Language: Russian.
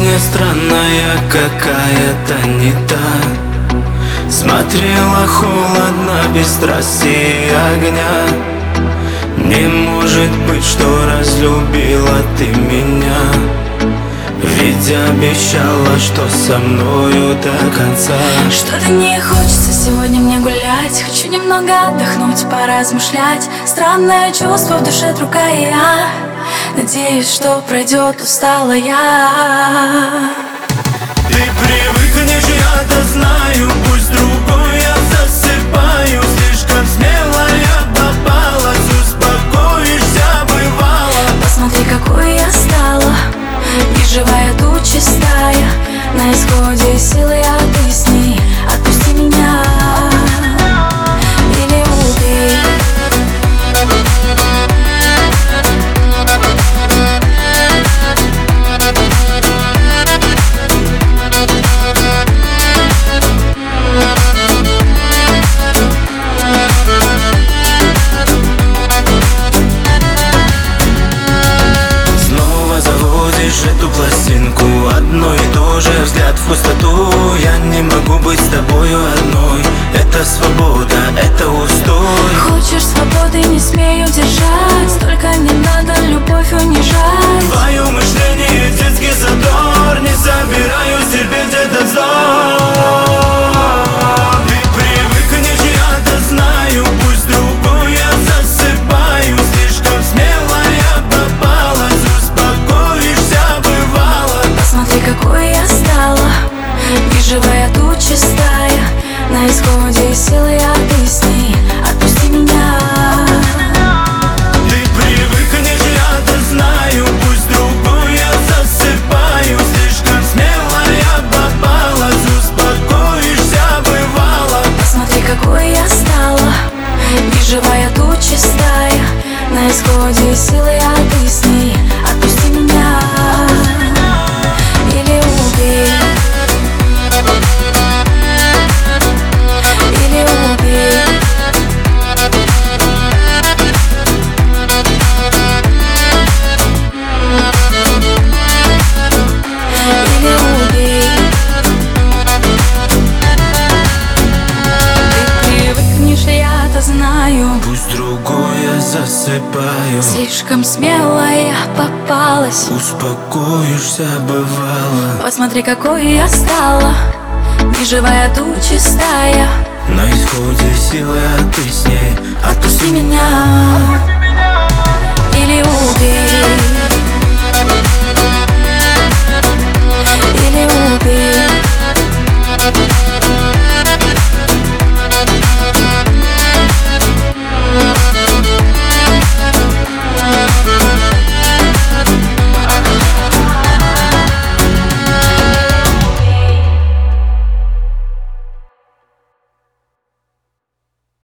сегодня странная какая-то не та. Смотрела холодно, без страсти и огня. Не может быть, что разлюбила ты меня, ведь обещала, что со мною до конца. Что-то не хочется сегодня мне гулять. Хочу немного отдохнуть, поразмышлять. Странное чувство в душе, другая я. Надеюсь, что пройдет, устала я. Ты привыкнешь, я-то знаю, пусть другой я засыпаю. Слишком смело я попалась, успокоишься, бывало. Посмотри, какой я стала, бежевая туча чистая. На исходе силы, а ты с ней. Отпусти меня или убей. Эту пластинку, одно и то же, взгляд в пустоту. Я не могу быть с тобою одной. Это свобода, это устой. Хочешь свободы, не смею держать. Только не надо любовь унижать. Твое мышление, детский задор. Не собираюсь терпеть этот вздох. Ты привыкнешь, я-то знаю, пусть другой я засыпаю. Слишком смело я попалась, посмотри, какой я стала, бежевая туча чистая. На исходе силы, а ты с ней. Отпусти меня. Ты привыкнешь, я-то знаю, пусть другой я засыпаю. Слишком смело я попалась, успокоишься, бывало. Посмотри, какой я стала, бежевая туча чистая. На исходе силы, а ты с ней. Отпусти меня или убей. Или убей. Или убей. Ты привыкнешь, я-то знаю, пусть другой я засыпаю. слишком смело я попалась, успокоишься, бывало. посмотри, какой я стала, бежевая туча чистая. На исходе силы, а ты с ней. Отпусти меня или убей.